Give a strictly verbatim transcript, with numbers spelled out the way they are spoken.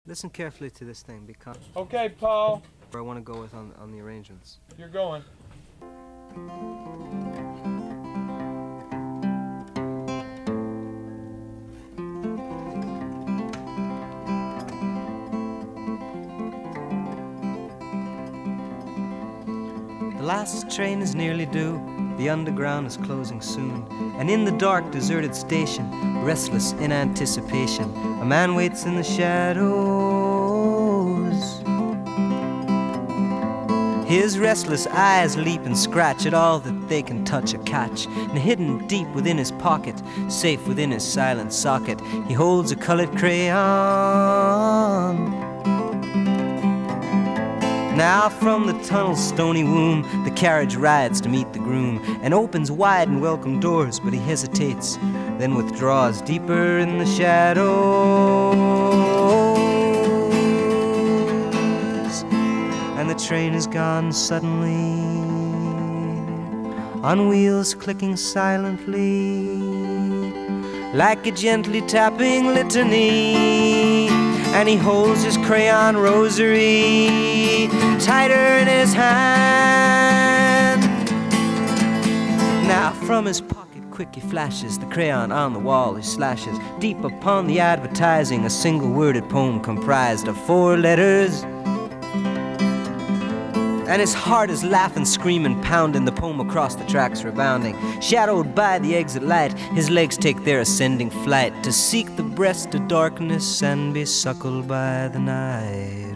Listen carefully to this thing because Okay, Paul. I want to go with on, on the arrangements. You're going. The last train is nearly due, the underground is closing soon, and in the dark, deserted station, restless in anticipation, a man waits in the shadows. His restless eyes leap and scratch at all that they can touch or catch, and hidden deep within his pocket, safe within his silent socket, he holds a colored crayon. Now from the tunnel's stony womb, the carriage rides to meet the groom, and opens wide and welcome doors, but he hesitates, then withdraws deeper in the shadows. And the train is gone suddenly, on wheels clicking silently, like a gently tapping litany. And he holds his crayon rosary tighter in his hand. Now from his pocket quick he flashes the crayon on the wall he slashes. Deep upon the advertising, a single worded poem comprised of four letters. And his heart is laughing, screaming, pounding, the poem across the tracks rebounding. Shadowed by the exit light, his legs take their ascending flight to seek the breast of darkness and be suckled by the night.